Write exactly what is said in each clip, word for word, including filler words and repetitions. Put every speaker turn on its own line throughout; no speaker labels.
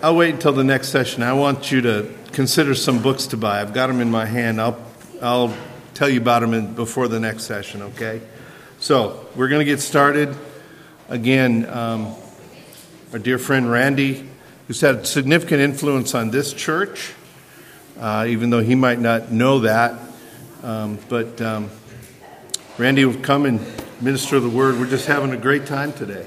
I'll wait until the next session. I want you to consider some books to buy. I've got them in my hand. I'll I'll tell you about them in, before the next session, okay? So we're going to get started. Again, um, our dear friend Randy, who's had significant influence on this church, uh, even though he might not know that. Um, but um, Randy will come and minister the word. We're just having a great time today.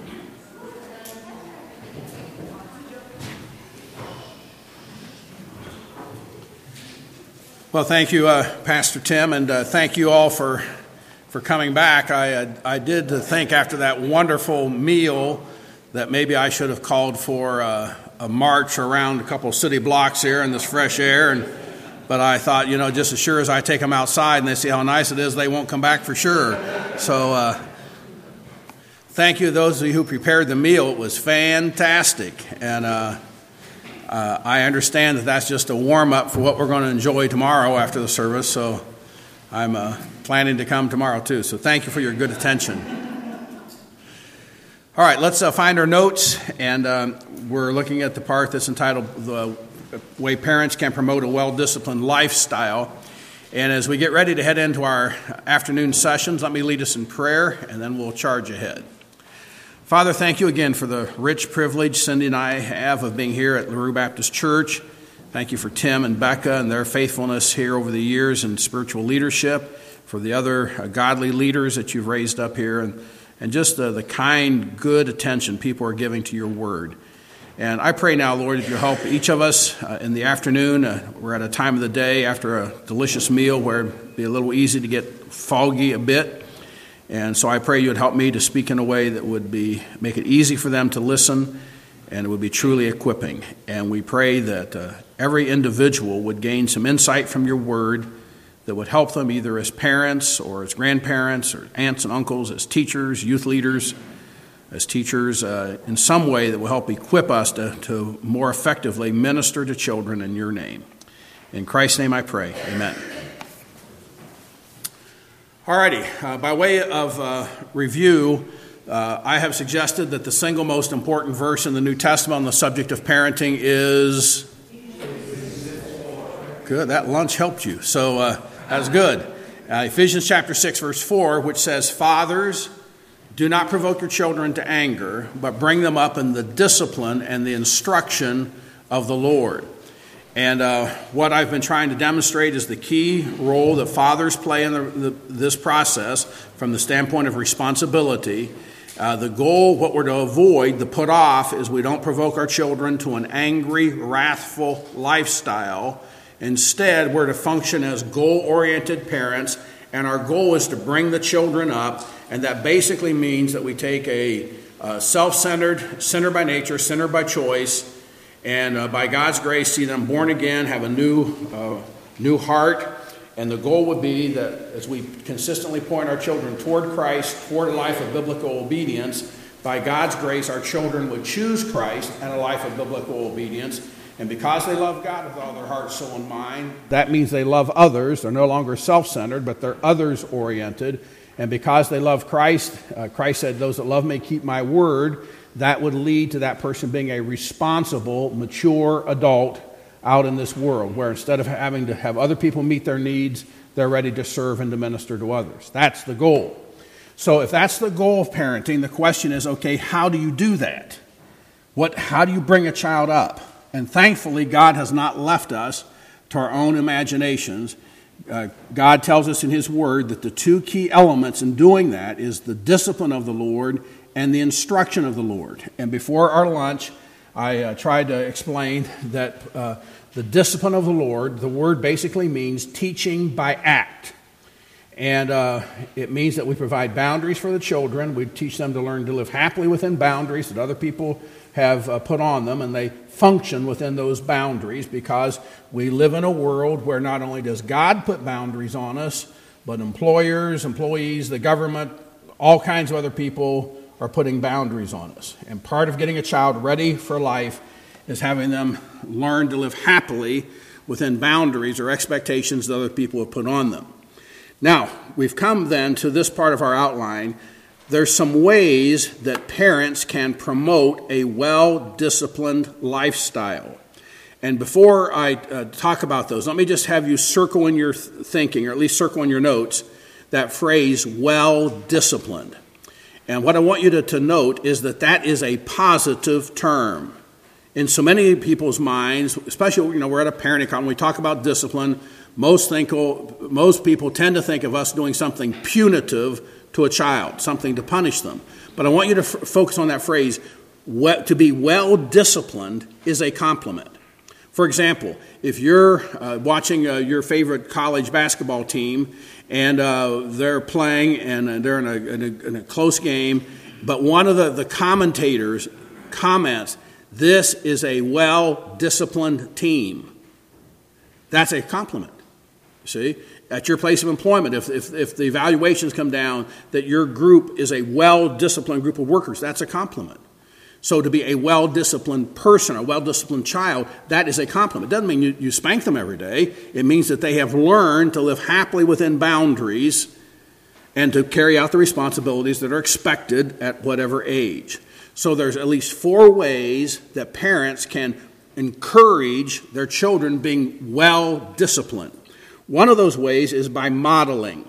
Well, thank you, uh, Pastor Tim, and uh, thank you all for for coming back. I uh, I did think after that wonderful meal that maybe I should have called for uh, a march around a couple of city blocks here in this fresh air, and but I thought, you know, just as sure as I take them outside and they see how nice it is, they won't come back for sure. So uh, thank you to those of you who prepared the meal. It was fantastic, and uh, uh, I understand that that's just a warm-up for what we're going to enjoy tomorrow after the service, so I'm uh, planning to come tomorrow too. So thank you for your good attention. All right, let's uh, find our notes, and um, we're looking at the part that's entitled The Way Parents Can Promote a Well-Disciplined Lifestyle. And as we get ready to head into our afternoon sessions, let me lead us in prayer, and then we'll charge ahead. Father, thank you again for the rich privilege Cindy and I have of being here at LaRue Baptist Church. Thank you for Tim and Becca and their faithfulness here over the years in spiritual leadership, for the other uh, godly leaders that you've raised up here, and, and just uh, the kind, good attention people are giving to your word. And I pray now, Lord, that you'll help each of us uh, in the afternoon. Uh, we're at a time of the day after a delicious meal where it'd be a little easy to get foggy a bit. And so I pray you would help me to speak in a way that would be make it easy for them to listen, and it would be truly equipping. And we pray that uh, every individual would gain some insight from your word that would help them either as parents or as grandparents or aunts and uncles, as teachers, youth leaders, as teachers, uh, in some way that will help equip us to, to more effectively minister to children in your name. In Christ's name I pray. Amen. All righty. Uh, by way of uh, review, uh, I have suggested that the single most important verse in the New Testament on the subject of parenting is... Good. That lunch helped you. So uh, that's good. Uh, Ephesians chapter six, verse four, which says, Fathers, do not provoke your children to anger, but bring them up in the discipline and the instruction of the Lord. And uh, what I've been trying to demonstrate is the key role that fathers play in the, the, this process from the standpoint of responsibility. Uh, the goal, what we're to avoid, the put off, is we don't provoke our children to an angry, wrathful lifestyle. Instead, we're to function as goal-oriented parents, and our goal is to bring the children up. And that basically means that we take a uh, self-centered, sinner by nature, sinner by choice, and uh, by God's grace see them born again, have a new, uh, new heart. And the goal would be that as we consistently point our children toward Christ, toward a life of biblical obedience, by God's grace our children would choose Christ and a life of biblical obedience. And because they love God with all their heart, soul, and mind, that means they love others. They're no longer self-centered, but they're others-oriented. And because they love Christ, uh, Christ said, those that love me keep my word. That would lead to that person being a responsible, mature adult out in this world, where instead of having to have other people meet their needs, they're ready to serve and to minister to others. That's the goal. So if that's the goal of parenting, the question is, okay, how do you do that? What? How do you bring a child up? And thankfully, God has not left us to our own imaginations. Uh, God tells us in His Word that the two key elements in doing that is the discipline of the Lord and the instruction of the Lord. And before our lunch, I uh, tried to explain that uh, the discipline of the Lord, the word basically means teaching by act. And uh, it means that we provide boundaries for the children. We teach them to learn to live happily within boundaries that other people have uh, put on them, and they function within those boundaries because we live in a world where not only does God put boundaries on us, but employers, employees, the government, all kinds of other people are putting boundaries on us. And part of getting a child ready for life is having them learn to live happily within boundaries or expectations that other people have put on them. Now, we've come then to this part of our outline there's some ways that parents can promote a well-disciplined lifestyle. And before I uh, talk about those, let me just have you circle in your th- thinking, or at least circle in your notes, that phrase, well-disciplined. And what I want you to, to note is that that is a positive term. In so many people's minds, especially, you know, we're at a parenting conference, when we talk about discipline, most think, most people tend to think of us doing something punitive to a child, something to punish them. But I want you to f- focus on that phrase, we- to be well-disciplined is a compliment. For example, if you're uh, watching uh, your favorite college basketball team and uh, they're playing and uh, they're in a, in, a, in a close game, but one of the, the commentators comments, "This is a well-disciplined team," that's a compliment. See? At your place of employment, if, if, if the evaluations come down that your group is a well-disciplined group of workers, that's a compliment. So to be a well-disciplined person, a well-disciplined child, that is a compliment. It doesn't mean you, you spank them every day. It means that they have learned to live happily within boundaries and to carry out the responsibilities that are expected at whatever age. So there's at least four ways that parents can encourage their children being well-disciplined. One of those ways is by modeling.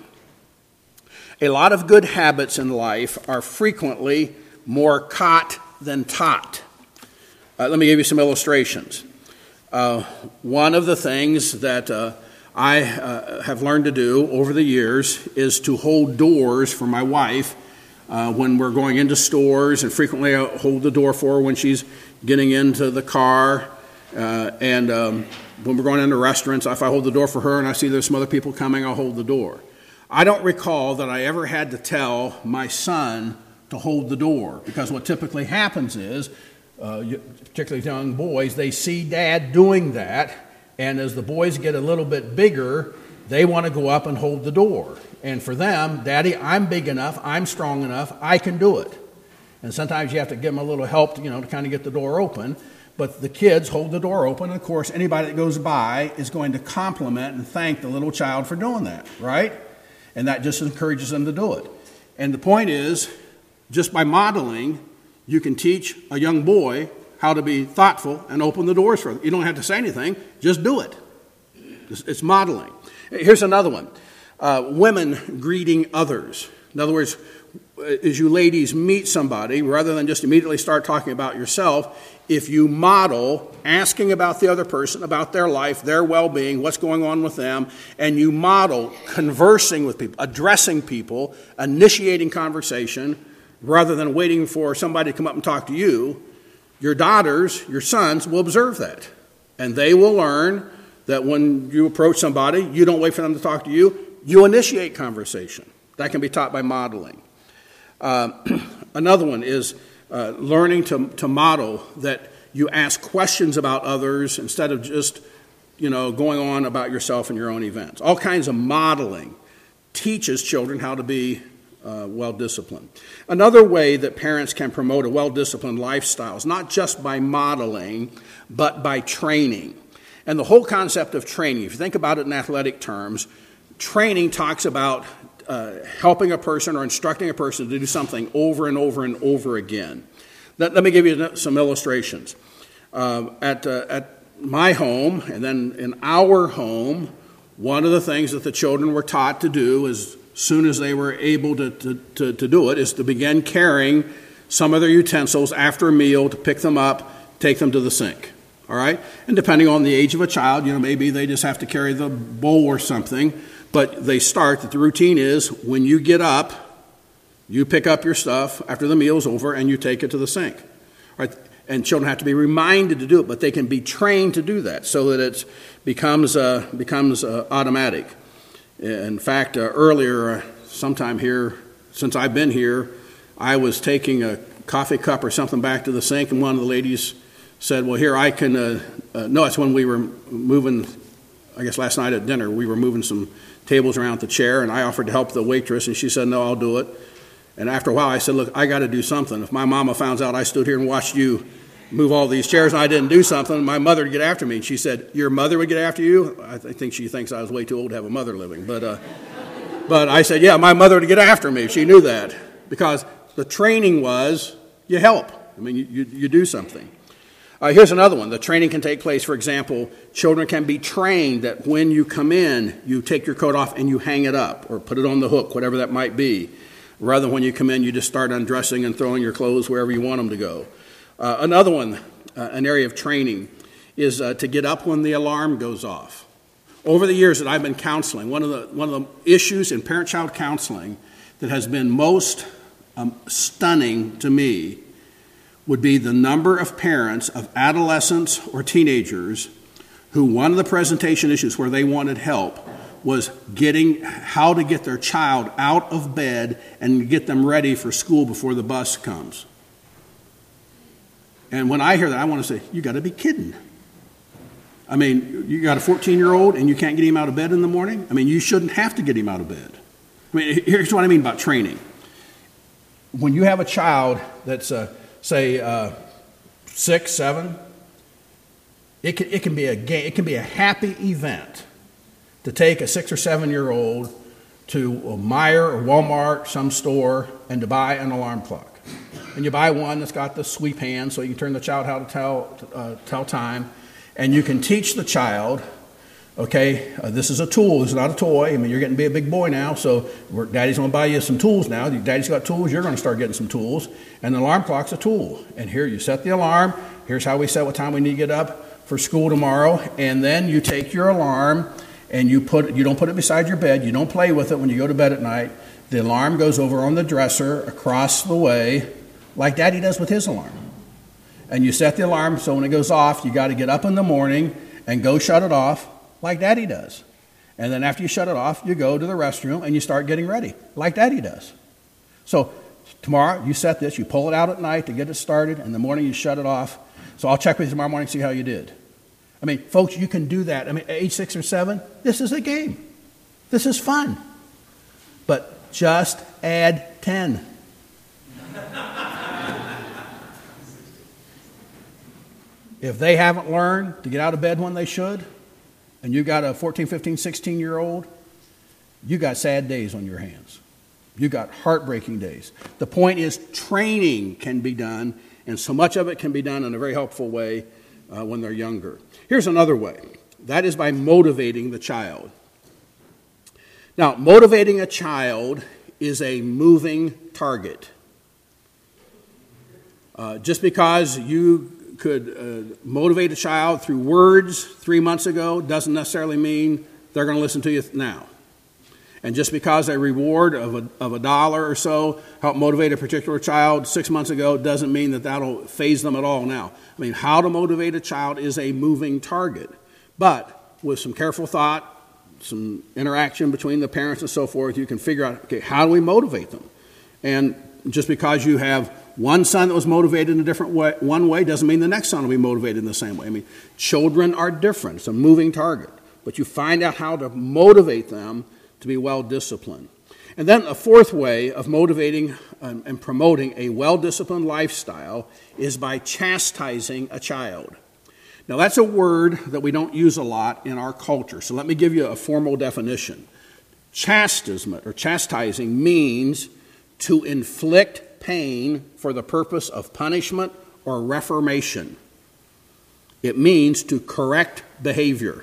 A lot of good habits in life are frequently more caught than taught. Uh, let me give you some illustrations. Uh, one of the things that uh, I uh, have learned to do over the years is to hold doors for my wife uh, when we're going into stores, and frequently I hold the door for her when she's getting into the car, uh, and um, when we're going into restaurants, if I hold the door for her and I see there's some other people coming, I'll hold the door. I don't recall that I ever had to tell my son to hold the door, because what typically happens is, uh, particularly young boys, they see dad doing that, and as the boys get a little bit bigger, they want to go up and hold the door. And for them, Daddy, I'm big enough, I'm strong enough, I can do it. And sometimes you have to give them a little help, you know, to kind of get the door open. But the kids hold the door open, and of course, anybody that goes by is going to compliment and thank the little child for doing that, right? And that just encourages them to do it. And the point is, just by modeling, you can teach a young boy how to be thoughtful and open the doors for them. You don't have to say anything, just do it. It's modeling. Here's another one. Uh, women greeting others. In other words, as you ladies meet somebody, rather than just immediately start talking about yourself, if you model asking about the other person, about their life, their well-being, what's going on with them, and you model conversing with people, addressing people, initiating conversation, rather than waiting for somebody to come up and talk to you, your daughters, your sons will observe that. And they will learn that when you approach somebody, you don't wait for them to talk to you, you initiate conversation. That can be taught by modeling. Uh, another one is uh, learning to, to model that you ask questions about others instead of just, you know, going on about yourself and your own events. All kinds of modeling teaches children how to be uh, well-disciplined. Another way that parents can promote a well-disciplined lifestyle is not just by modeling, but by training. And the whole concept of training, if you think about it in athletic terms, training talks about Uh, helping a person or instructing a person to do something over and over and over again. Let, let me give you some illustrations. Uh, at, uh, at my home, and then in our home, one of the things that the children were taught to do as soon as they were able to, to, to, to do it is to begin carrying some of their utensils after a meal, to pick them up, take them to the sink. All right? And depending on the age of a child, you know, maybe they just have to carry the bowl or something. But they start that the routine is when you get up, you pick up your stuff after the meal's over and you take it to the sink. Right? And children have to be reminded to do it, but they can be trained to do that so that it becomes uh, becomes uh, automatic. In fact, uh, earlier, uh, sometime here, since I've been here, I was taking a coffee cup or something back to the sink, and one of the ladies said, well, here, I can, uh, uh, no, it's when we were moving, I guess last night at dinner, we were moving some tables around the chair, and I offered to help the waitress, and she said, no, I'll do it. And after a while, I said, look, I got to do something. If my mama finds out I stood here and watched you move all these chairs and I didn't do something, my mother would get after me. And she said, your mother would get after you? I think she thinks I was way too old to have a mother living. But, uh, but I said, yeah, my mother would get after me. She knew that. Because The training was you help. I mean, you, you, you do something. Uh, here's another one. The training can take place, for example, children can be trained that when you come in, you take your coat off and you hang it up or put it on the hook, whatever that might be. Rather than when you come in, you just start undressing and throwing your clothes wherever you want them to go. Uh, another one, uh, an area of training, is uh, to get up when the alarm goes off. Over the years that I've been counseling, one of the one of the issues in parent-child counseling that has been most um, stunning to me would be the number of parents of adolescents or teenagers who one of the presentation issues where they wanted help was getting how to get their child out of bed and get them ready for school before the bus comes. And when I hear that, I want to say, you got to be kidding. I mean, you got a fourteen-year-old and you can't get him out of bed in the morning? I mean, you shouldn't have to get him out of bed. I mean, here's what I mean about training. When you have a child that's, uh, say, uh, six, seven, it can, it can be a game, it can be a happy event to take a six or seven-year-old to a Meijer or Walmart, some store, and to buy an alarm clock. And you buy one that's got the sweep hand so you can turn the child how to tell, uh, tell time. And you can teach the child, okay, uh, this is a tool, this is not a toy. I mean, you're getting to be a big boy now, so we're, Daddy's going to buy you some tools now. Daddy's got tools, you're going to start getting some tools. And the alarm clock's a tool. And here you set the alarm. Here's how we set what time we need to get up for school tomorrow. And then you take your alarm and you put you don't put it beside your bed. You don't play with it when you go to bed at night. The alarm goes over on the dresser across the way like Daddy does with his alarm. And you set the alarm so when it goes off, you got to get up in the morning and go shut it off like Daddy does. And then after you shut it off, you go to the restroom and you start getting ready like Daddy does. So tomorrow, you set this, you pull it out at night to get it started, and in the morning you shut it off. So I'll check with you tomorrow morning and see how you did. I mean, folks, you can do that. I mean, at age six or seven, this is a game. This is fun. But just add ten. If they haven't learned to get out of bed when they should, and you got a fourteen, fifteen, sixteen-year-old, you got sad days on your hands. You got heartbreaking days. The point is training can be done, and so much of it can be done in a very helpful way uh, when they're younger. Here's another way. That is by motivating the child. Now, motivating a child is a moving target. Uh, just because you could uh, motivate a child through words three months ago doesn't necessarily mean they're going to listen to you now. And just because a reward of a, of a dollar or so helped motivate a particular child six months ago doesn't mean that that'll phase them at all now. I mean, how to motivate a child is a moving target. But with some careful thought, some interaction between the parents and so forth, you can figure out, okay, how do we motivate them? And just because you have one son that was motivated in a different way, one way, doesn't mean the next son will be motivated in the same way. I mean, children are different. It's a moving target. But you find out how to motivate them to be well-disciplined. And then a fourth way of motivating um, and promoting a well-disciplined lifestyle is by chastising a child. Now, that's a word that we don't use a lot in our culture, so let me give you a formal definition. Chastisement or chastising means to inflict pain for the purpose of punishment or reformation. It means to correct behavior.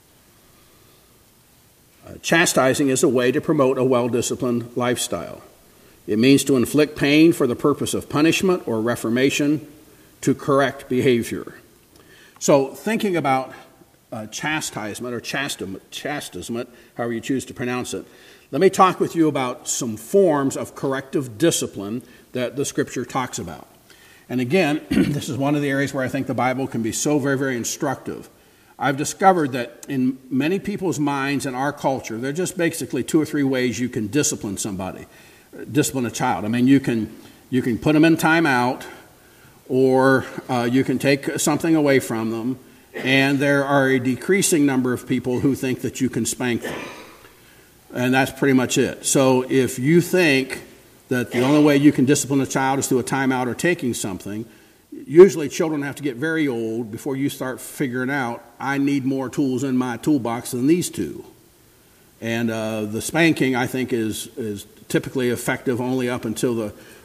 Uh, chastising is a way to promote a well-disciplined lifestyle. It means to inflict pain for the purpose of punishment or reformation to correct behavior. So thinking about uh, chastisement or chastisement, chastisement, however you choose to pronounce it, let me talk with you about some forms of corrective discipline that the Scripture talks about. And again, this is one of the areas where I think the Bible can be so very, very instructive. I've discovered that in many people's minds in our culture, there are just basically two or three ways you can discipline somebody, discipline a child. I mean, you can you can put them in timeout, or uh, you can take something away from them, and there are a decreasing number of people who think that you can spank them. And that's pretty much it. So if you think that the only way you can discipline a child is through a timeout or taking something, usually children have to get very old before you start figuring out, I need more tools in my toolbox than these two. And uh, the spanking, I think, is is typically effective only up until the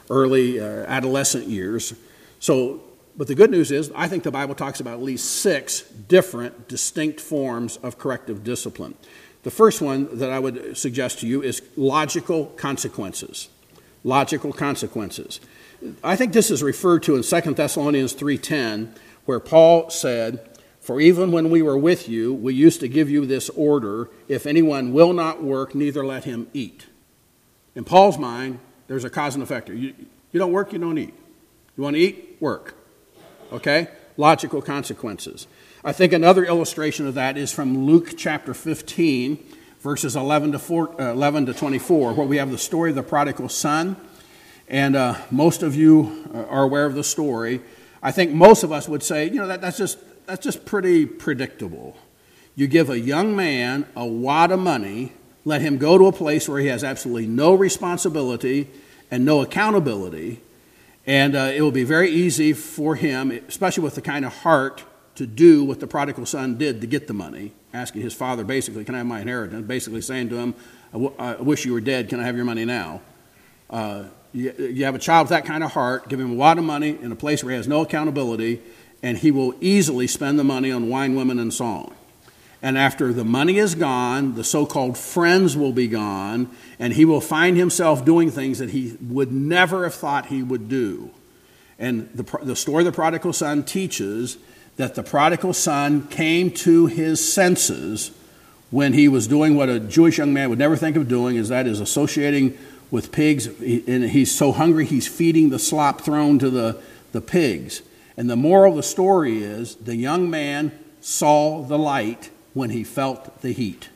early uh, adolescent years. So, but the good news is, I think the Bible talks about at least six different distinct forms of corrective discipline. The first one that I would suggest to you is logical consequences. Logical consequences. I think this is referred to in Second Thessalonians three ten, where Paul said, "For even when we were with you, we used to give you this order, if anyone will not work, neither let him eat." In Paul's mind, there's a cause and effect. You, you don't work, you don't eat. You want to eat? Work. Okay? Logical consequences. I think another illustration of that is from Luke chapter fifteen, verses eleven to twenty-four, where we have the story of the prodigal son. And uh, most of you are aware of the story. I think most of us would say, you know, that, that's just that's just pretty predictable. You give a young man a wad of money, let him go to a place where he has absolutely no responsibility and no accountability, and uh, it will be very easy for him, especially with the kind of heart, to do what the prodigal son did to get the money, asking his father basically, "Can I have my inheritance?" Basically saying to him, I, w- I wish you were dead, can I have your money now? Uh, you, you have a child with that kind of heart, give him a wad of money in a place where he has no accountability, and he will easily spend the money on wine, women, and song. And after the money is gone, the so-called friends will be gone, and he will find himself doing things that he would never have thought he would do. And the, the story of the prodigal son teaches that the prodigal son came to his senses when he was doing what a Jewish young man would never think of doing, is that is associating with pigs. And he's so hungry, he's feeding the slop thrown to the, the pigs. And the moral of the story is the young man saw the light when he felt the heat.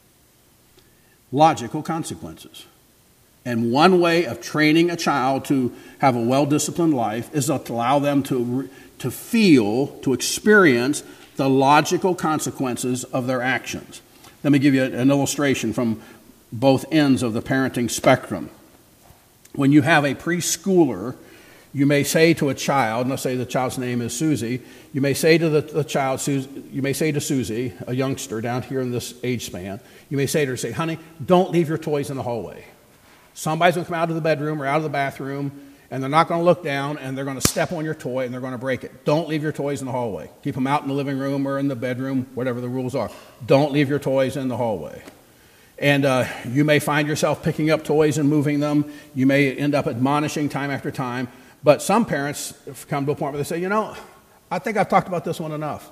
Logical consequences. And one way of training a child to have a well-disciplined life is to allow them to, to feel, to experience the logical consequences of their actions. Let me give you an illustration from both ends of the parenting spectrum. When you have a preschooler, you may say to a child, and let's say the child's name is Susie, you may say to the, the child, you may say to Susie, a youngster down here in this age span, you may say to her, say, "Honey, don't leave your toys in the hallway. Somebody's going to come out of the bedroom or out of the bathroom, and they're not going to look down, and they're going to step on your toy, and they're going to break it. Don't leave your toys in the hallway. Keep them out in the living room or in the bedroom, whatever the rules are. Don't leave your toys in the hallway." And uh, you may find yourself picking up toys and moving them. You may end up admonishing time after time. But some parents come to a point where they say, "You know, I think I've talked about this one enough."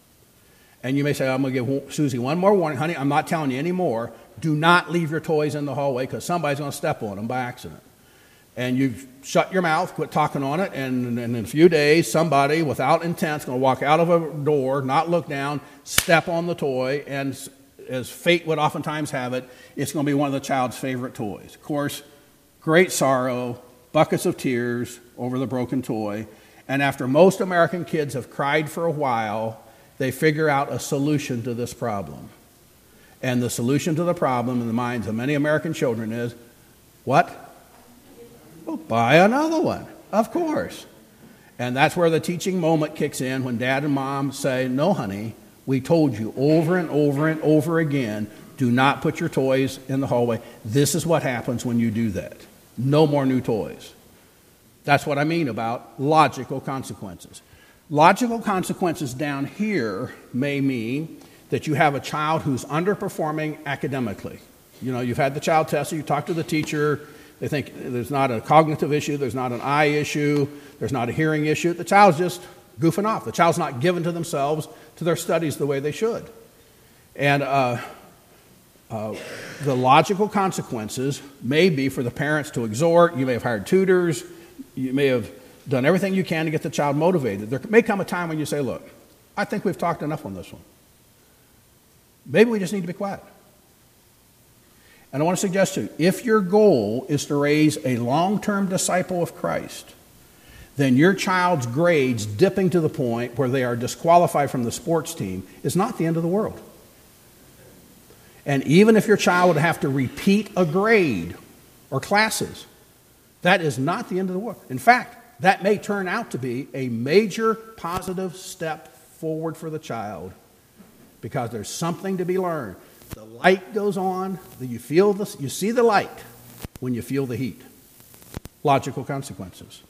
And you may say, "I'm going to give Susie one more warning. Honey, I'm not telling you anymore. Do not leave your toys in the hallway because somebody's going to step on them by accident." And you've shut your mouth, quit talking on it, and, and in a few days, somebody without intent is going to walk out of a door, not look down, step on the toy, and as fate would oftentimes have it, it's going to be one of the child's favorite toys. Of course, great sorrow, buckets of tears over the broken toy, and after most American kids have cried for a while, they figure out a solution to this problem. And the solution to the problem in the minds of many American children is, what? Well, buy another one, of course. And that's where the teaching moment kicks in when dad and mom say, "No, honey, we told you over and over and over again, do not put your toys in the hallway. This is what happens when you do that. No more new toys." That's what I mean about logical consequences. Logical consequences down here may mean that you have a child who's underperforming academically. You know, you've had the child tested, you talk to the teacher, they think there's not a cognitive issue, there's not an eye issue, there's not a hearing issue. The child's just goofing off. The child's not given to themselves, to their studies the way they should. And uh, uh, the logical consequences may be for the parents to exhort. You may have hired tutors. You may have done everything you can to get the child motivated. There may come a time when you say, "Look, I think we've talked enough on this one. Maybe we just need to be quiet." And I want to suggest to you, if your goal is to raise a long-term disciple of Christ, then your child's grades dipping to the point where they are disqualified from the sports team is not the end of the world. And even if your child would have to repeat a grade or classes, that is not the end of the world. In fact, that may turn out to be a major positive step forward for the child because there's something to be learned. The light goes on, you feel the, you see the light when you feel the heat. logical consequences.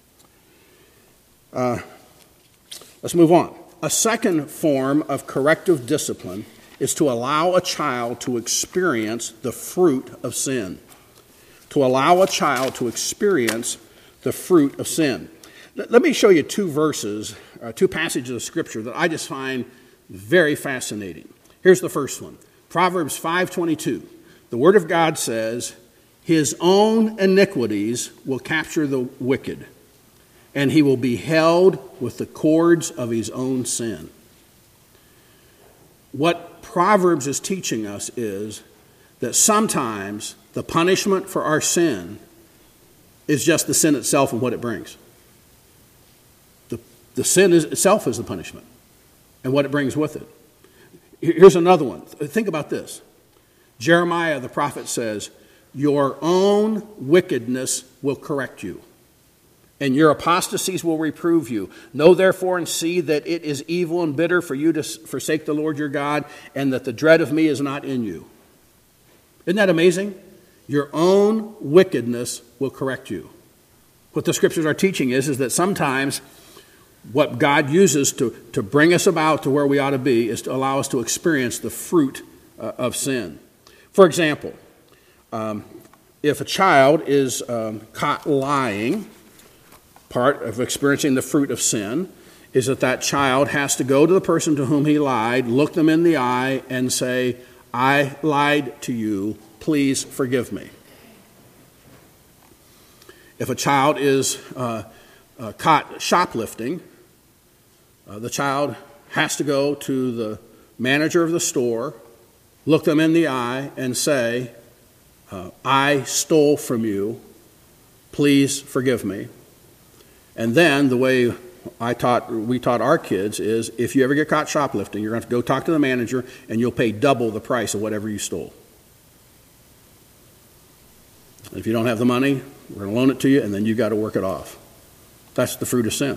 Uh, let's move on. A second form of corrective discipline is to allow a child to experience the fruit of sin. To allow a child to experience the fruit of sin. Let me show you two verses, uh, two passages of Scripture that I just find very fascinating. Here's the first one. Proverbs five twenty-two. The Word of God says, "His own iniquities will capture the wicked, and he will be held with the cords of his own sin." What Proverbs is teaching us is that sometimes the punishment for our sin is just the sin itself and what it brings. The, the sin is, itself is the punishment and what it brings with it. Here's another one. Think about this. Jeremiah the prophet says, "Your own wickedness will correct you, and your apostasies will reprove you. Know therefore and see that it is evil and bitter for you to forsake the Lord your God, and that the dread of me is not in you." Isn't that amazing? Your own wickedness will correct you. What the Scriptures are teaching is, is that sometimes what God uses to, to bring us about to where we ought to be is to allow us to experience the fruit uh, of sin. For example, um, if a child is um, caught lying, part of experiencing the fruit of sin is that that child has to go to the person to whom he lied, look them in the eye, and say, "I lied to you, please forgive me." If a child is uh, uh, caught shoplifting, uh, the child has to go to the manager of the store, look them in the eye, and say, uh, "I stole from you, please forgive me." And then the way I taught, we taught our kids is, if you ever get caught shoplifting, you're going to have to go talk to the manager, and you'll pay double the price of whatever you stole. If you don't have the money, we're going to loan it to you, and then you've got to work it off. That's the fruit of sin.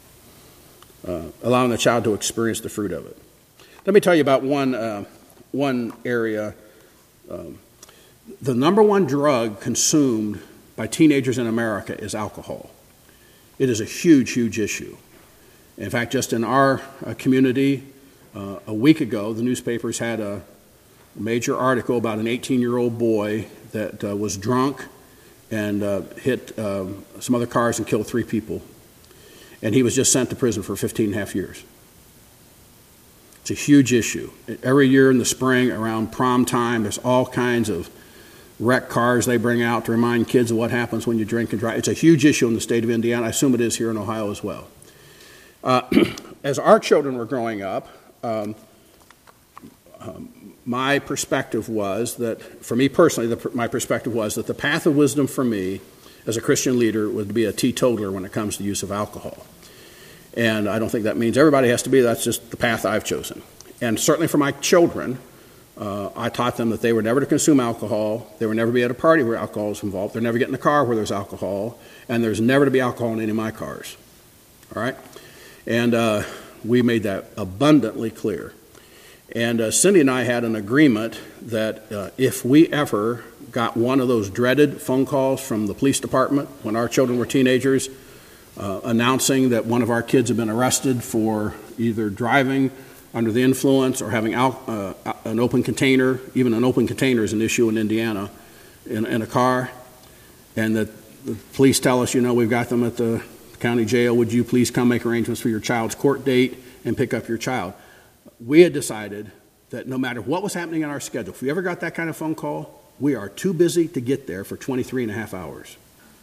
Uh, allowing the child to experience the fruit of it. Let me tell you about one, uh, one area. Um, the number one drug consumed by teenagers in America is alcohol. It is a huge, huge issue. In fact, just in our uh, community, uh, a week ago, the newspapers had a major article about an eighteen-year-old boy that uh, was drunk and uh, hit uh, some other cars and killed three people. And he was just sent to prison for fifteen and a half years. It's a huge issue. Every year in the spring, around prom time, there's all kinds of wrecked cars they bring out to remind kids of what happens when you drink and drive. It's a huge issue in the state of Indiana. I assume it is here in Ohio as well. Uh, as our children were growing up, um, um, my perspective was that, for me personally, the, my perspective was that the path of wisdom for me as a Christian leader would be a teetotaler when it comes to use of alcohol. And I don't think that means everybody has to be. That's just the path I've chosen. And certainly for my children, Uh, I taught them that they were never to consume alcohol, they were never to be at a party where alcohol is involved, they're never get in a car where there's alcohol, and there's never to be alcohol in any of my cars. All right? And uh, we made that abundantly clear. And uh, Cindy and I had an agreement that uh, if we ever got one of those dreaded phone calls from the police department when our children were teenagers, uh, announcing that one of our kids had been arrested for either driving under the influence or having al- uh, an open container, even an open container is an issue in Indiana, in, in a car, and that the police tell us, you know, we've got them at the county jail, would you please come make arrangements for your child's court date and pick up your child? We had decided that no matter what was happening in our schedule, if we ever got that kind of phone call, we are too busy to get there for twenty-three and a half hours.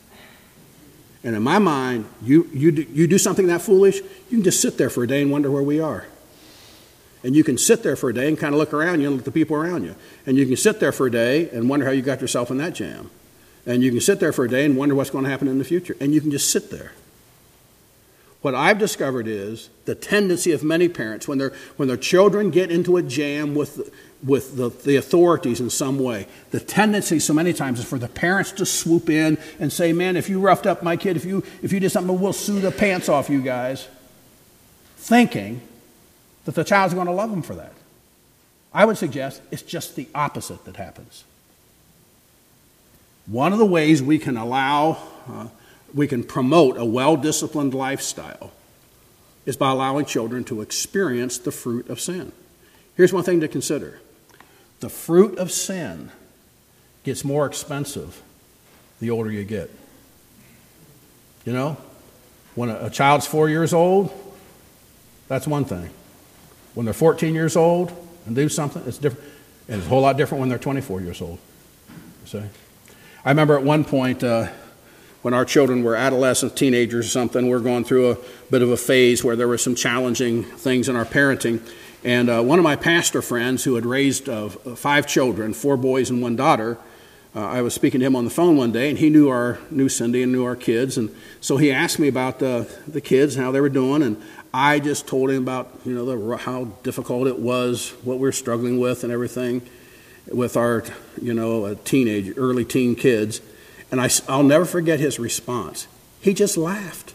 And in my mind, you, you, do, you do something that foolish, you can just sit there for a day and wonder where we are. And you can sit there for a day and kind of look around you and look at the people around you. And you can sit there for a day and wonder how you got yourself in that jam. And you can sit there for a day and wonder what's going to happen in the future. And you can just sit there. What I've discovered is the tendency of many parents, when, their when their children get into a jam with, with the, the authorities in some way, the tendency so many times is for the parents to swoop in and say, man, if you roughed up my kid, if you, if you did something, we'll sue the pants off you guys. Thinking that the child's going to love them for that. I would suggest it's just the opposite that happens. One of the ways we can allow, uh, we can promote a well-disciplined lifestyle is by allowing children to experience the fruit of sin. Here's one thing to consider. The fruit of sin gets more expensive the older you get. You know, when a, a child's four years old, that's one thing. When they're fourteen years old and do something, it's different. And it's a whole lot different when they're twenty-four years old. You see? I remember at one point uh, when our children were adolescents, teenagers or something, we were going through a bit of a phase where there were some challenging things in our parenting. And uh, one of my pastor friends who had raised uh, five children, four boys and one daughter, uh, I was speaking to him on the phone one day, and he knew our knew Cindy and knew our kids. And so he asked me about the, the kids and how they were doing. And I just told him about, you know, the, how difficult it was, what we were struggling with and everything with our, you know, teenage, early teen kids. And I, I'll never forget his response. He just laughed.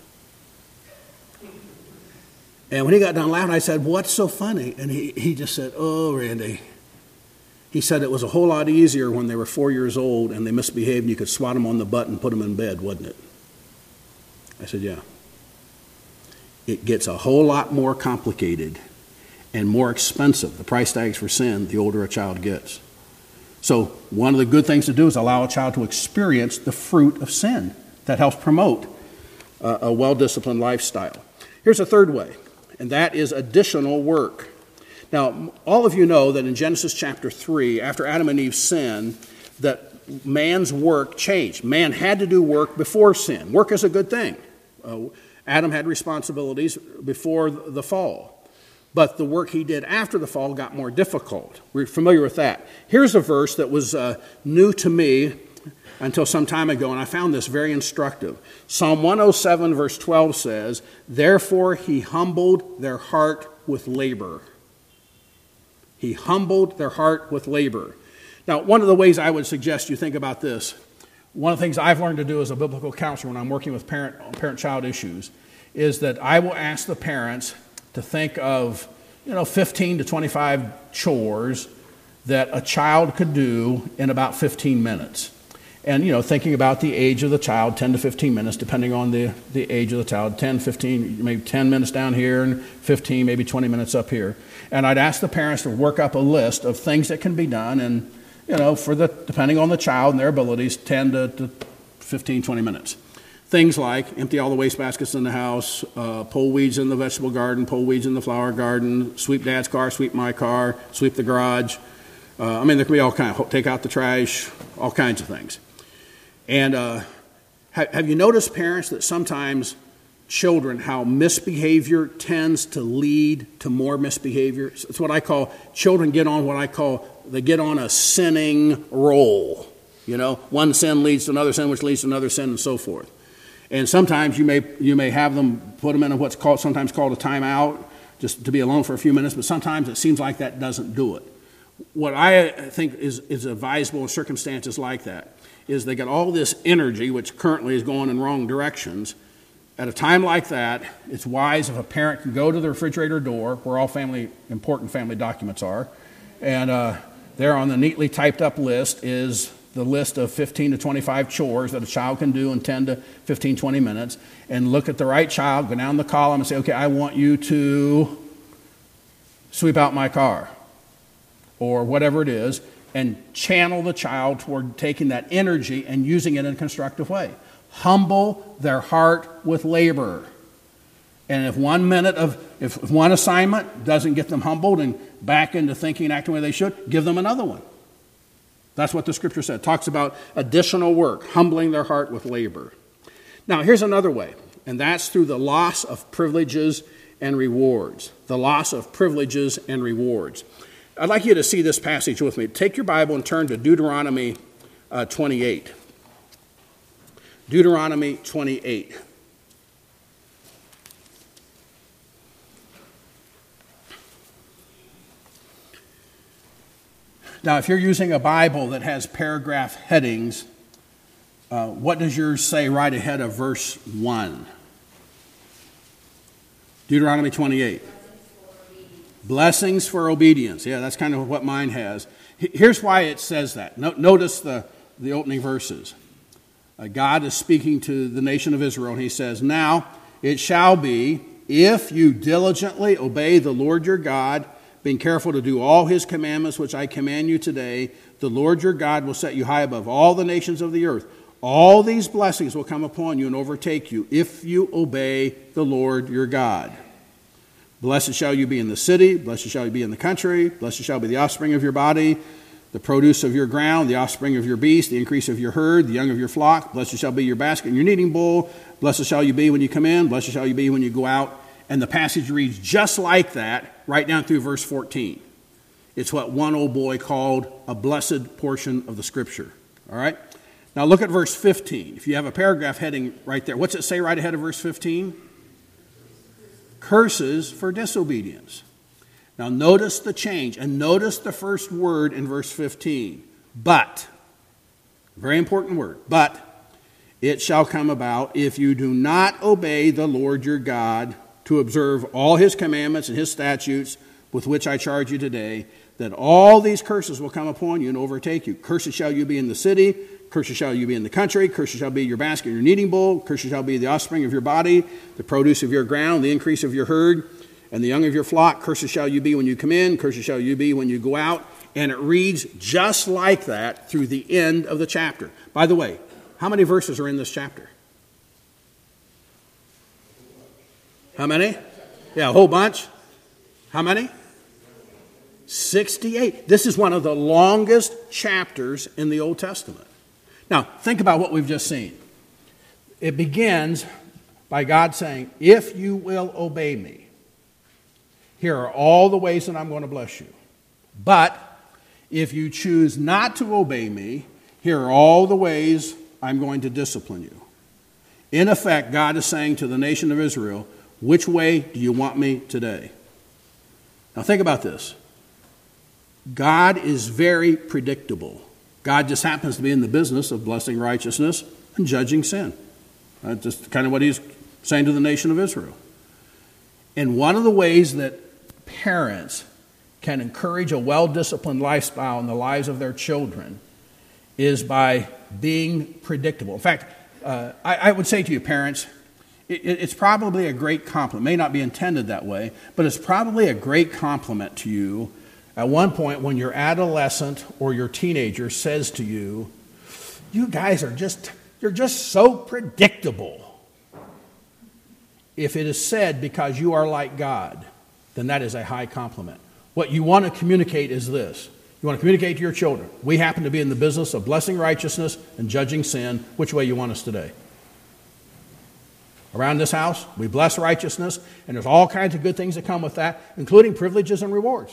And when he got done laughing, I said, "What's so funny?" And he, he just said, "Oh, Randy." He said it was a whole lot easier when they were four years old and they misbehaved and you could swat them on the butt and put them in bed, wasn't it? I said, "Yeah. It gets a whole lot more complicated and more expensive, the price tags for sin, the older a child gets." So one of the good things to do is allow a child to experience the fruit of sin. That helps promote a, a well-disciplined lifestyle. Here's a third way, and that is additional work. Now, all of you know that in Genesis chapter three, after Adam and Eve sinned, that man's work changed. Man had to do work before sin. Work is a good thing. Uh, Adam had responsibilities before the fall. But the work he did after the fall got more difficult. We're familiar with that. Here's a verse that was uh, new to me until some time ago, and I found this very instructive. Psalm one oh seven, verse twelve says, "Therefore he humbled their heart with labor." He humbled their heart with labor. Now, one of the ways I would suggest you think about this, one of the things I've learned to do as a biblical counselor when I'm working with parent, parent-child issues is that I will ask the parents to think of, you know, fifteen to twenty-five chores that a child could do in about fifteen minutes. And, you know, thinking about the age of the child, ten to fifteen minutes, depending on the, the age of the child, ten, fifteen, maybe ten minutes down here and fifteen, maybe twenty minutes up here. And I'd ask the parents to work up a list of things that can be done and, you know, for the, depending on the child and their abilities, ten to fifteen, twenty minutes. Things like empty all the waste baskets in the house, uh, pull weeds in the vegetable garden, pull weeds in the flower garden, sweep Dad's car, sweep my car, sweep the garage. Uh, I mean, there can be all kinds of, take out the trash, all kinds of things. And uh, have, have you noticed, parents, that sometimes children, how misbehavior tends to lead to more misbehavior? It's what I call, children get on what I call, they get on a sinning roll. You know, one sin leads to another sin, which leads to another sin, and so forth. And sometimes you may you may have them put them in what's called sometimes called a timeout, just to be alone for a few minutes. But sometimes it seems like that doesn't do it. What I think is is advisable in circumstances like that is they got all this energy, which currently is going in wrong directions. At a time like that, it's wise if a parent can go to the refrigerator door, where all family important family documents are, and uh, there on the neatly typed up list is the list of fifteen to twenty-five chores that a child can do in ten to fifteen, twenty minutes, and look at the right child, go down the column and say, "Okay, I want you to sweep out my car," or whatever it is, and channel the child toward taking that energy and using it in a constructive way. Humble their heart with labor. And if one minute of, if one assignment doesn't get them humbled and back into thinking and acting the way they should, give them another one. That's what the scripture said. It talks about additional work, humbling their heart with labor. Now, here's another way, and that's through the loss of privileges and rewards. The loss of privileges and rewards. I'd like you to see this passage with me. Take your Bible and turn to Deuteronomy uh, twenty-eight. Deuteronomy twenty-eight. Now, if you're using a Bible that has paragraph headings, uh, what does yours say right ahead of verse one? Deuteronomy twenty-eight. Blessings for obedience. Yeah, that's kind of what mine has. Here's why it says that. No, notice the, the opening verses. Uh, God is speaking to the nation of Israel, and he says, "Now it shall be, if you diligently obey the Lord your God, being careful to do all his commandments which I command you today, the Lord your God will set you high above all the nations of the earth. All these blessings will come upon you and overtake you if you obey the Lord your God. Blessed shall you be in the city, blessed shall you be in the country, blessed shall be the offspring of your body, the produce of your ground, the offspring of your beast, the increase of your herd, the young of your flock. Blessed shall be your basket and your kneading bowl. Blessed shall you be when you come in, blessed shall you be when you go out." And the passage reads just like that, right down through verse fourteen. It's what one old boy called a blessed portion of the Scripture. All right? Now look at verse fifteen. If you have a paragraph heading right there, what's it say right ahead of verse fifteen? Curses for disobedience. Now notice the change, and notice the first word in verse fifteen. But, very important word, but it shall come about if you do not obey the Lord your God to observe all his commandments and his statutes with which I charge you today, that all these curses will come upon you and overtake you. Curses shall you be in the city, curses shall you be in the country, curses shall be your basket and your kneading bowl, curses shall be the offspring of your body, the produce of your ground, the increase of your herd, and the young of your flock. Curses shall you be when you come in, curses shall you be when you go out. And it reads just like that through the end of the chapter. By the way, how many verses are in this chapter? How many? Yeah, a whole bunch. How many? sixty-eight. This is one of the longest chapters in the Old Testament. Now, think about what we've just seen. It begins by God saying, if you will obey me, here are all the ways that I'm going to bless you. But if you choose not to obey me, here are all the ways I'm going to discipline you. In effect, God is saying to the nation of Israel, which way do you want me today? Now think about this. God is very predictable. God just happens to be in the business of blessing righteousness and judging sin. That's just kind of what he's saying to the nation of Israel. And one of the ways that parents can encourage a well-disciplined lifestyle in the lives of their children is by being predictable. In fact, uh, I, I would say to you, parents, it, it's probably a great compliment. It may not be intended that way, but it's probably a great compliment to you at one point when your adolescent or your teenager says to you, you guys are just, you're just so predictable. If it is said because you are like God, then that is a high compliment. What you want to communicate is this. You want to communicate to your children, we happen to be in the business of blessing righteousness and judging sin. Which way you want us today? Around this house, we bless righteousness, and there's all kinds of good things that come with that, including privileges and rewards.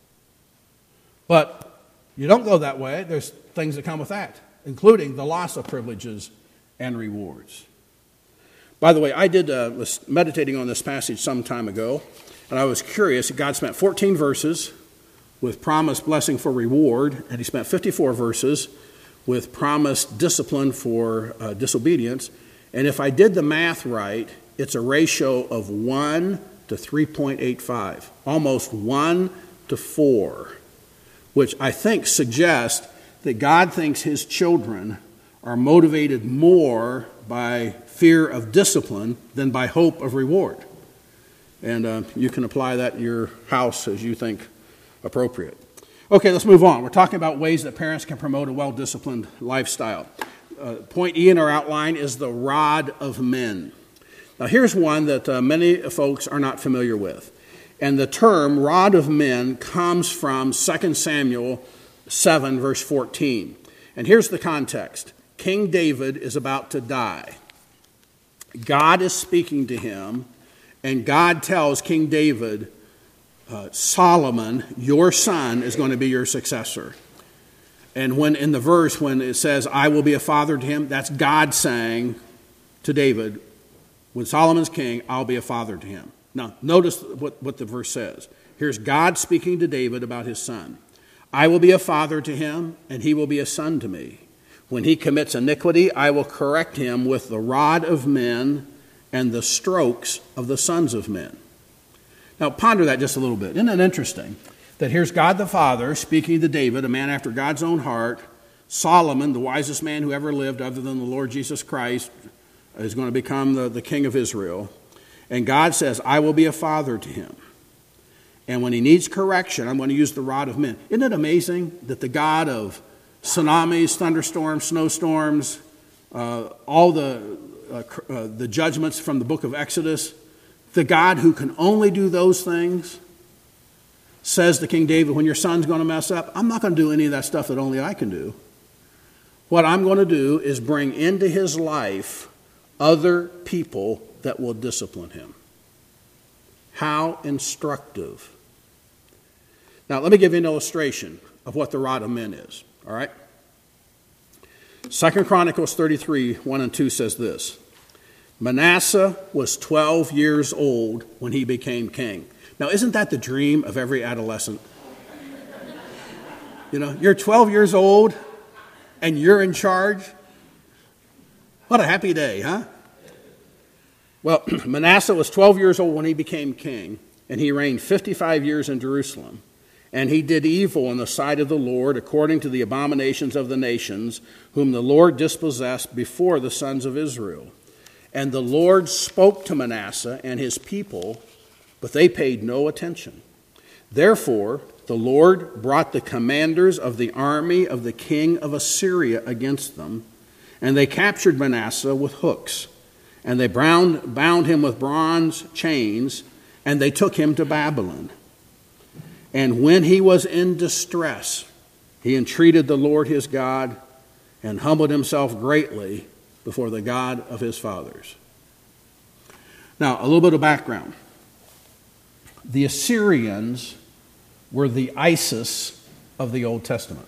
But you don't go that way, there's things that come with that, including the loss of privileges and rewards. By the way, I did uh, was meditating on this passage some time ago, and I was curious. God spent fourteen verses with promised blessing for reward, and he spent fifty-four verses with promised discipline for uh, disobedience. And if I did the math right, it's a ratio of one to three point eight five, almost one to four, which I think suggests that God thinks his children are motivated more by fear of discipline than by hope of reward. And uh, you can apply that in your house as you think appropriate. Okay, let's move on. We're talking about ways that parents can promote a well-disciplined lifestyle. Uh, point E in our outline is the rod of men. Now here's one that uh, many folks are not familiar with. And the term rod of men comes from Second Samuel seven, verse fourteen. And here's the context. King David is about to die. God is speaking to him, and God tells King David, uh, Solomon, your son, is going to be your successor. And when in the verse, when it says, I will be a father to him, that's God saying to David, when Solomon's king, I'll be a father to him. Now, notice what, what the verse says. Here's God speaking to David about his son. I will be a father to him, and he will be a son to me. When he commits iniquity, I will correct him with the rod of men and the strokes of the sons of men. Now, ponder that just a little bit. Isn't it interesting that here's God the Father speaking to David, a man after God's own heart, Solomon, the wisest man who ever lived other than the Lord Jesus Christ, is going to become the, the king of Israel. And God says, I will be a father to him. And when he needs correction, I'm going to use the rod of men. Isn't it amazing that the God of tsunamis, thunderstorms, snowstorms, uh, all the, uh, uh, the judgments from the book of Exodus, the God who can only do those things, says to King David, when your son's going to mess up, I'm not going to do any of that stuff that only I can do. What I'm going to do is bring into his life other people that will discipline him. How instructive. Now, let me give you an illustration of what the rod of men is, all right? Second Chronicles thirty-three, one and two says this. Manasseh was twelve years old when he became king. Now, isn't that the dream of every adolescent? You know, you're twelve years old and you're in charge. What a happy day, huh? Well, Manasseh was twelve years old when he became king, and he reigned fifty-five years in Jerusalem. And he did evil in the sight of the Lord, according to the abominations of the nations, whom the Lord dispossessed before the sons of Israel. And the Lord spoke to Manasseh and his people, but they paid no attention. Therefore, the Lord brought the commanders of the army of the king of Assyria against them, and they captured Manasseh with hooks. And they bound, bound him with bronze chains, and they took him to Babylon. And when he was in distress, he entreated the Lord his God and humbled himself greatly before the God of his fathers. Now, a little bit of background. The Assyrians were the ISIS of the Old Testament.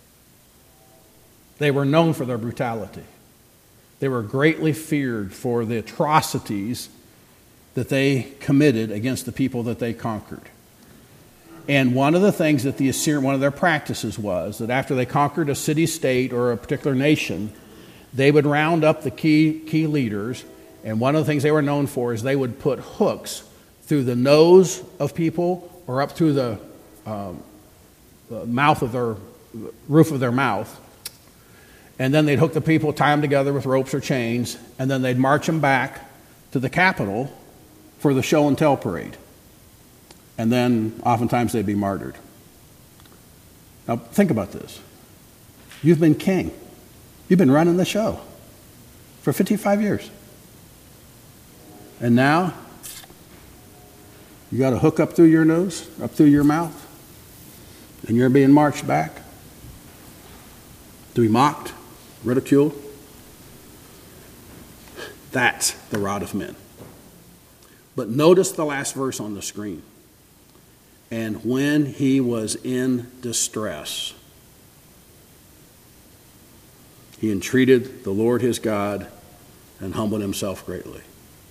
They were known for their brutality. They were greatly feared for the atrocities that they committed against the people that they conquered. And one of the things that the Assyrian, one of their practices was that after they conquered a city-state or a particular nation, they would round up the key, key leaders, and one of the things they were known for is they would put hooks through the nose of people or up through the, um, the mouth of their, roof of their mouth. And then they'd hook the people, tie them together with ropes or chains, and then they'd march them back to the capital for the show and tell parade. And then oftentimes they'd be martyred. Now think about this. You've been king. You've been running the show for fifty-five years. And now you got a hook up through your nose, up through your mouth, and you're being marched back to be mocked, ridiculed. That's the rod of men. But notice the last verse on the screen. And when he was in distress, he entreated the Lord his God and humbled himself greatly.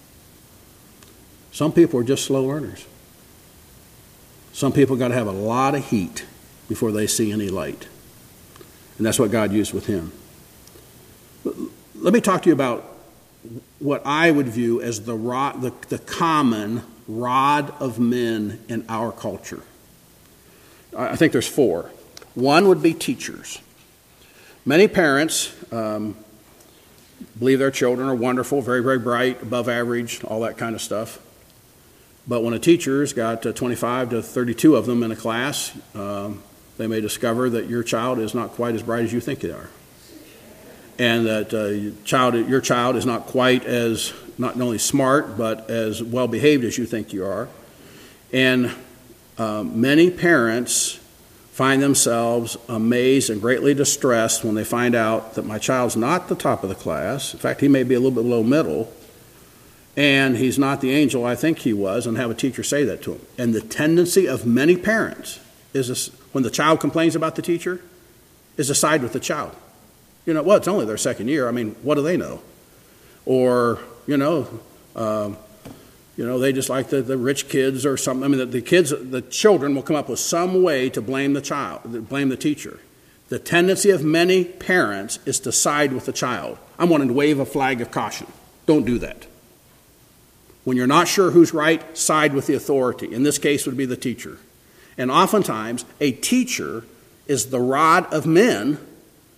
Some people are just slow learners. Some people got to have a lot of heat before they see any light. And that's what God used with him. Let me talk to you about what I would view as the, rod, the, the common rod of men in our culture. I think there's four. One would be teachers. Many parents um, believe their children are wonderful, very, very bright, above average, all that kind of stuff. But when a teacher's got uh, twenty-five to thirty-two of them in a class, um, they may discover that your child is not quite as bright as you think they are. And that uh, your, child, your child is not quite as, not only smart, but as well-behaved as you think you are. And uh, many parents find themselves amazed and greatly distressed when they find out that my child's not the top of the class. In fact, he may be a little bit below middle, and he's not the angel I think he was, and have a teacher say that to him. And the tendency of many parents is this, when the child complains about the teacher, is to side with the child. You know, well, it's only their second year. I mean, what do they know? Or, you know, um, you know, they just like the, the rich kids or something. I mean, the, the kids, the children will come up with some way to blame the child, blame the teacher. The tendency of many parents is to side with the child. I'm wanting to wave a flag of caution. Don't do that. When you're not sure who's right, side with the authority. In this case, would be the teacher. And oftentimes, a teacher is the rod of men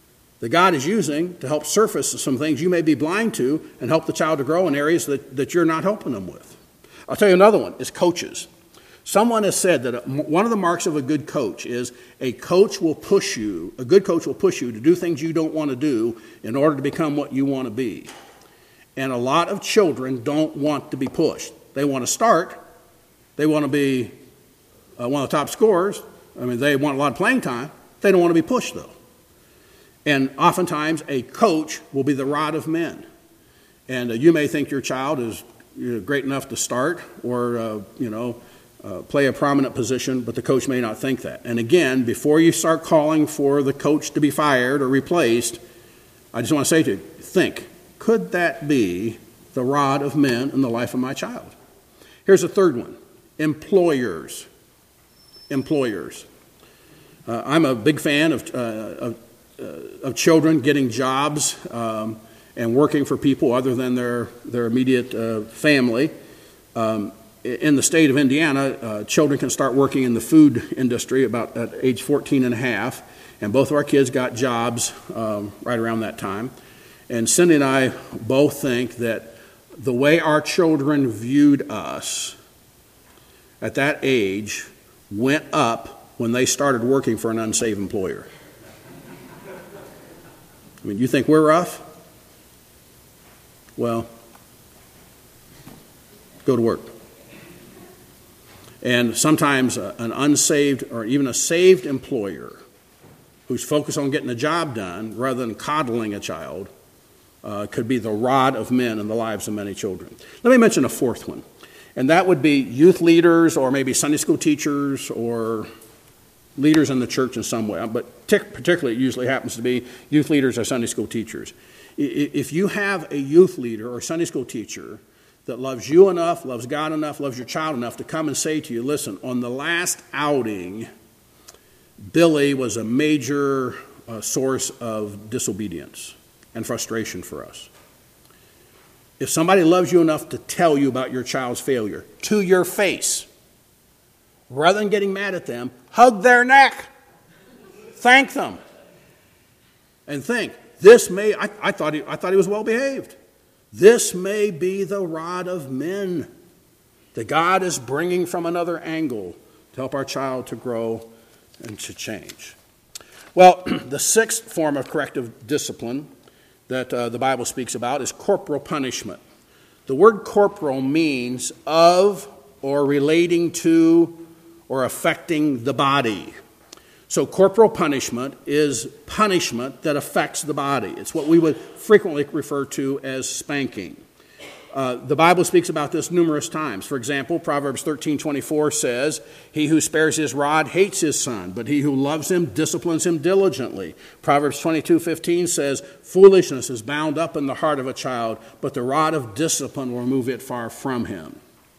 that God is using to help surface some things you may be blind to and help the child to grow in areas that, that you're not helping them with. I'll tell you another one is coaches. Someone has said that one of the marks of a good coach is a coach will push you, a good coach will push you to do things you don't want to do in order to become what you want to be. And a lot of children don't want to be pushed. They want to start. They want to be uh, one of the top scorers. I mean, they want a lot of playing time. They don't want to be pushed, though. And oftentimes, a coach will be the rod of men. And uh, you may think your child is you know, great enough to start or, uh, you know, uh, play a prominent position, but the coach may not think that. And again, before you start calling for the coach to be fired or replaced, I just want to say to you, think, could that be the rod of men in the life of my child? Here's a third one, employers. Employers. Uh, I'm a big fan of, uh, of, uh, of children getting jobs um, and working for people other than their, their immediate uh, family. Um, in the state of Indiana, uh, children can start working in the food industry about at age fourteen and a half, and both of our kids got jobs um, right around that time. And Cindy and I both think that the way our children viewed us at that age went up when they started working for an unsafe employer. I mean, you think we're rough? Well, go to work. And sometimes an unsaved or even a saved employer who's focused on getting a job done rather than coddling a child uh, could be the rod of men in the lives of many children. Let me mention a fourth one, and that would be youth leaders or maybe Sunday school teachers or leaders in the church in some way, but particularly it usually happens to be youth leaders or Sunday school teachers. If you have a youth leader or Sunday school teacher that loves you enough, loves God enough, loves your child enough to come and say to you, listen, on the last outing, Billy was a major uh, source of disobedience and frustration for us. If somebody loves you enough to tell you about your child's failure to your face, rather than getting mad at them, hug their neck, thank them, and think, this may, I, I, thought he, I thought he was well behaved. This may be the rod of men that God is bringing from another angle to help our child to grow and to change. Well, the sixth form of corrective discipline that uh, the Bible speaks about is corporal punishment. The word corporal means of or relating to or affecting the body. So corporal punishment is punishment that affects the body. It's what we would frequently refer to as spanking. Uh, the Bible speaks about this numerous times. For example, Proverbs thirteen twenty-four says, he who spares his rod hates his son, but he who loves him disciplines him diligently. Proverbs twenty-two fifteen says, foolishness is bound up in the heart of a child, but the rod of discipline will remove it far from him.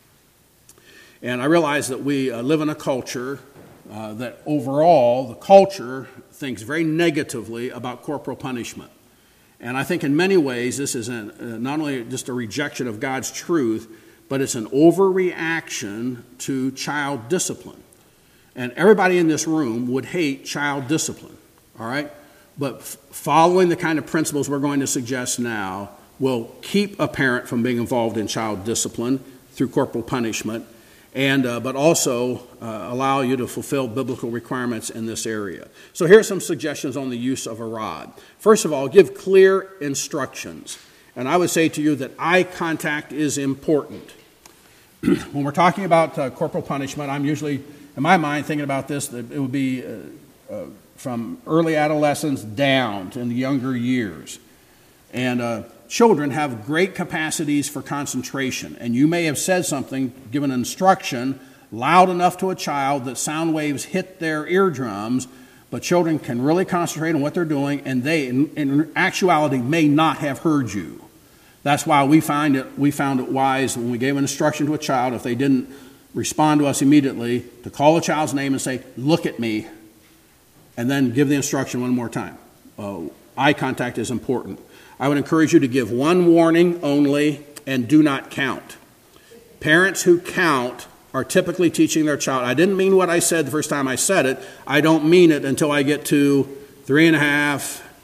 And I realize that we uh, live in a culture uh, that overall, the culture thinks very negatively about corporal punishment. And I think in many ways this is an, uh, not only just a rejection of God's truth, but it's an overreaction to child discipline. And everybody in this room would hate child discipline, all right? But f- following the kind of principles we're going to suggest now will keep a parent from being involved in child discipline through corporal punishment, and uh, but also uh, allow you to fulfill biblical requirements in this area. So here are some suggestions on the use of a rod. First of all, give clear instructions. And I would say to you that eye contact is important. When we're talking about uh, corporal punishment, I'm usually, in my mind, thinking about this, that it would be uh, uh, from early adolescence down to in the younger years. And uh, children have great capacities for concentration. And you may have said something, given an instruction, loud enough to a child that sound waves hit their eardrums, but children can really concentrate on what they're doing, and they, in, in actuality, may not have heard you. That's why we find it, we found it wise when we gave an instruction to a child, if they didn't respond to us immediately, to call the child's name and say, look at me, and then give the instruction one more time. Uh, eye contact is important. I would encourage you to give one warning only and do not count. Parents who count are typically teaching their child, I didn't mean what I said the first time I said it. I don't mean it until I get to three and a half,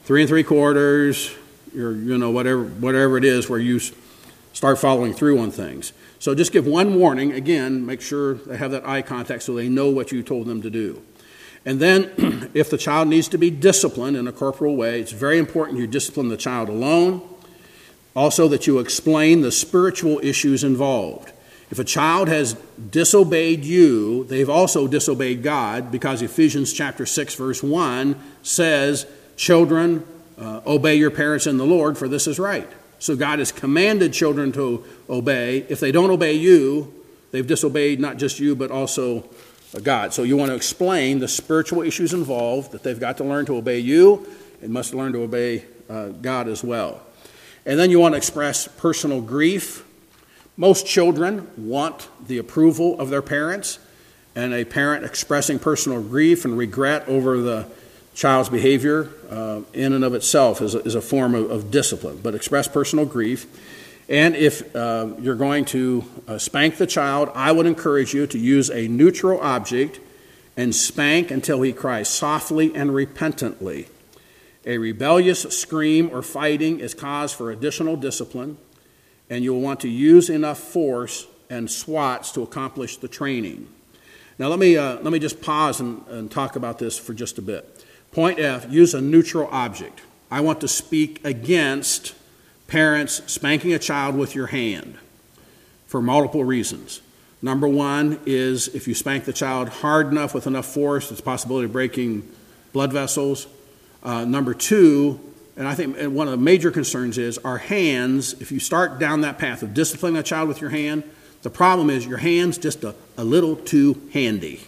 three and three quarters, or, you know, whatever, whatever it is where you start following through on things. So just give one warning. Again, make sure they have that eye contact so they know what you told them to do. And then if the child needs to be disciplined in a corporal way, it's very important you discipline the child alone. Also that you explain the spiritual issues involved. If a child has disobeyed you, they've also disobeyed God, because Ephesians chapter six verse one says, children, uh, obey your parents in the Lord, for this is right. So God has commanded children to obey. If they don't obey you, they've disobeyed not just you, but also God. So you want to explain the spiritual issues involved, that they've got to learn to obey you and must learn to obey uh, God as well. And then you want to express personal grief. Most children want the approval of their parents, and a parent expressing personal grief and regret over the child's behavior uh, in and of itself is a, is a form of, of discipline. But express personal grief. And if uh, you're going to uh, spank the child, I would encourage you to use a neutral object and spank until he cries softly and repentantly. A rebellious scream or fighting is cause for additional discipline, and you'll want to use enough force and swats to accomplish the training. Now let me uh, let me just pause and, and talk about this for just a bit. Point F, use a neutral object. I want to speak against parents spanking a child with your hand for multiple reasons. Number one is if you spank the child hard enough with enough force, there's a possibility of breaking blood vessels. Uh, number two, and I think one of the major concerns is our hands, if you start down that path of disciplining a child with your hand, the problem is your hand's just a, a little too handy.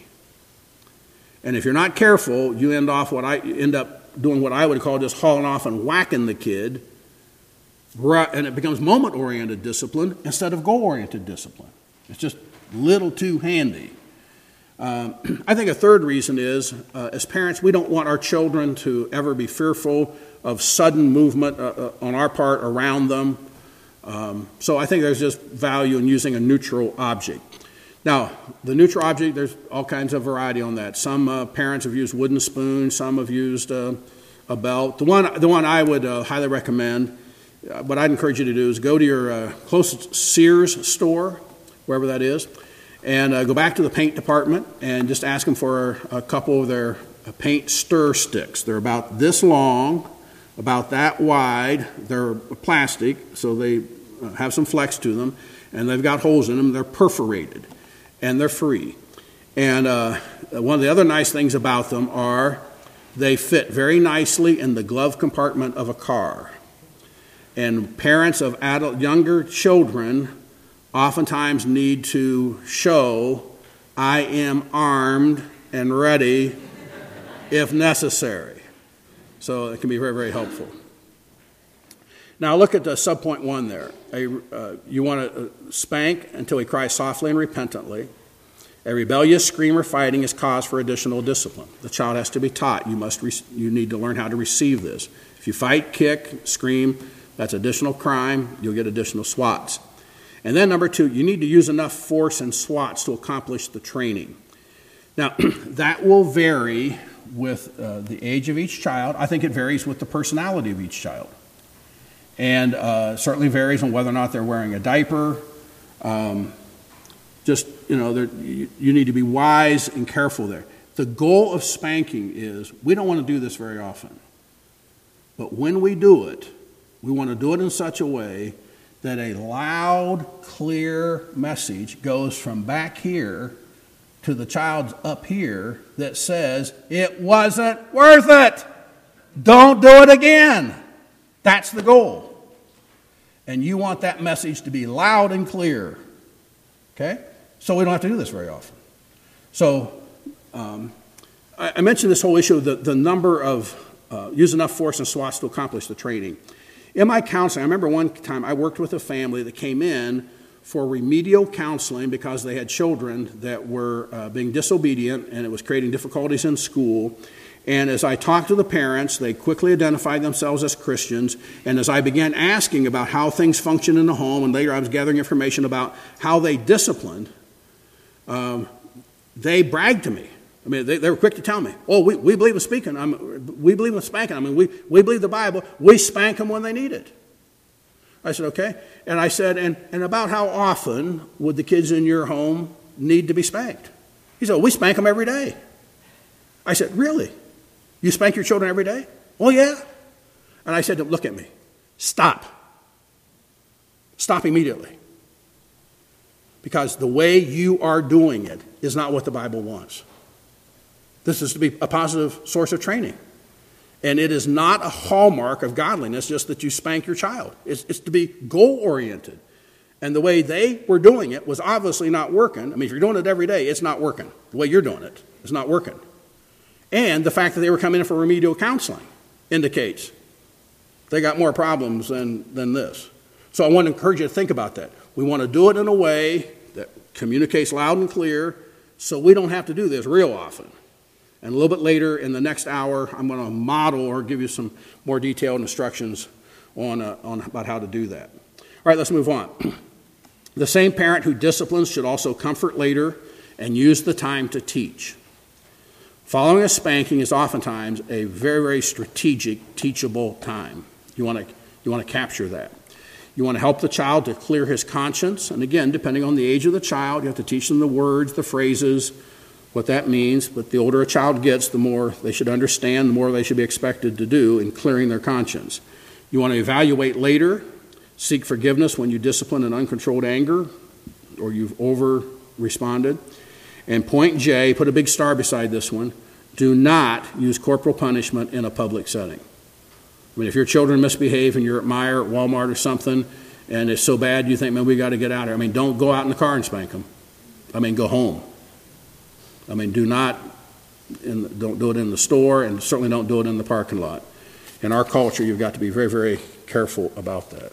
And if you're not careful, you end off what I end up doing what I would call just hauling off and whacking the kid, and it becomes moment-oriented discipline instead of goal-oriented discipline. It's just a little too handy. Um, I think a third reason is, uh, as parents, we don't want our children to ever be fearful of sudden movement uh, uh, on our part around them. Um, so I think there's just value in using a neutral object. Now, the neutral object, there's all kinds of variety on that. Some uh, parents have used wooden spoons, some have used uh, a belt. The one, the one I would uh, highly recommend, uh, what I'd encourage you to do is go to your uh, closest Sears store, wherever that is, and uh, go back to the paint department and just ask them for a couple of their uh, paint stir sticks. They're about this long, about that wide. They're plastic, so they uh, have some flex to them, and they've got holes in them. They're perforated, and they're free. And uh, one of the other nice things about them are they fit very nicely in the glove compartment of a car. And parents of adult, younger children oftentimes need to show, I am armed and ready if necessary. So it can be very, very helpful. Now look at the subpoint one there. A, uh, you want to spank until he cries softly and repentantly. A rebellious scream or fighting is cause for additional discipline. The child has to be taught. You must. Re- you need to learn how to receive this. If you fight, kick, scream, that's additional crime. You'll get additional swats. And then number two, you need to use enough force and swats to accomplish the training. Now, that will vary with uh, the age of each child. I think it varies with the personality of each child. And uh, certainly varies on whether or not they're wearing a diaper. Um, just, you know, you, you need to be wise and careful there. The goal of spanking is, we don't want to do this very often. But when we do it, we want to do it in such a way that a loud, clear message goes from back here to the child's up here that says, it wasn't worth it. Don't do it again. That's the goal. And you want that message to be loud and clear. Okay? So we don't have to do this very often. So um, I, I mentioned this whole issue of the, the number of, uh, use enough force and swats to accomplish the training. In my counseling, I remember one time I worked with a family that came in for remedial counseling because they had children that were uh, being disobedient and it was creating difficulties in school. And as I talked to the parents, they quickly identified themselves as Christians. And as I began asking about how things function in the home, and later I was gathering information about how they disciplined, um, they bragged to me I mean, they, they were quick to tell me, oh, we, we believe in speaking. I mean, we believe in spanking. I mean, we, we believe the Bible. We spank them when they need it. I said, okay. And I said, and, and about how often would the kids in your home need to be spanked? He said, well, we spank them every day. I said, really? You spank your children every day? Oh, yeah. And I said, look at me. Stop. Stop immediately. Because the way you are doing it is not what the Bible wants. This is to be a positive source of training. And it is not a hallmark of godliness just that you spank your child. It's, it's to be goal-oriented. And the way they were doing it was obviously not working. I mean, if you're doing it every day, it's not working. The way you're doing it is not working. And the fact that they were coming in for remedial counseling indicates they got more problems than, than this. So I want to encourage you to think about that. We want to do it in a way that communicates loud and clear so we don't have to do this real often. And a little bit later in the next hour, I'm going to model or give you some more detailed instructions on, uh, on about how to do that. All right, let's move on. The same parent who disciplines should also comfort later and use the time to teach. Following a spanking is oftentimes a very, very strategic, teachable time. You want to you want to capture that. You want to help the child to clear his conscience. And again, depending on the age of the child, you have to teach them the words, the phrases, what that means. But the older a child gets, the more they should understand, the more they should be expected to do in clearing their conscience. You want to evaluate later, seek forgiveness when you discipline in uncontrolled anger or you've over-responded. And point J, put a big star beside this one, do not use corporal punishment in a public setting. I mean, if your children misbehave and you're at Meijer, at Walmart or something, and it's so bad you think, man, we got to get out of here. I mean, don't go out in the car and spank them. I mean, go home. I mean, do not, in, don't do it in the store, and certainly don't do it in the parking lot. In our culture, you've got to be very, very careful about that.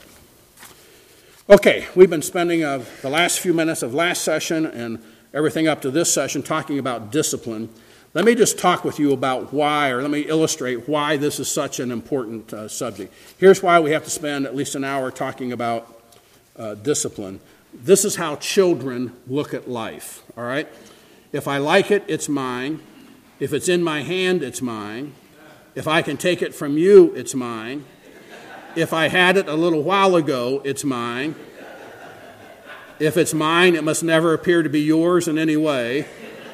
Okay, we've been spending uh, the last few minutes of last session and everything up to this session talking about discipline. Let me just talk with you about why, or let me illustrate why this is such an important uh, subject. Here's why we have to spend at least an hour talking about uh, discipline. This is how children look at life, all right? If I like it, it's mine. If it's in my hand, it's mine. If I can take it from you, it's mine. If I had it a little while ago, it's mine. If it's mine, it must never appear to be yours in any way.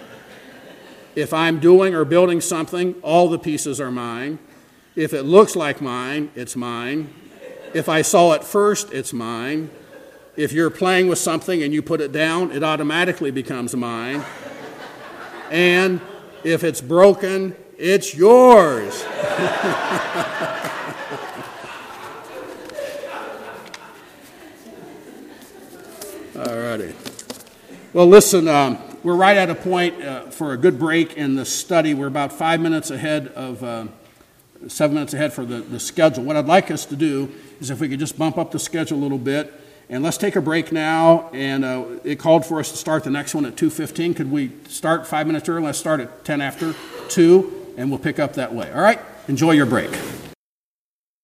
If I'm doing or building something, all the pieces are mine. If it looks like mine, it's mine. If I saw it first, it's mine. If you're playing with something and you put it down, it automatically becomes mine. And if it's broken, it's yours. All righty. Well, listen, um, we're right at a point uh, for a good break in the study. We're about five minutes ahead of, uh, seven minutes ahead for the, the schedule. What I'd like us to do is if we could just bump up the schedule a little bit, and let's take a break now. And uh, it called for us to start the next one at two fifteen. Could we start five minutes early? Let's start at ten after two, and we'll pick up that way. All right? Enjoy your break.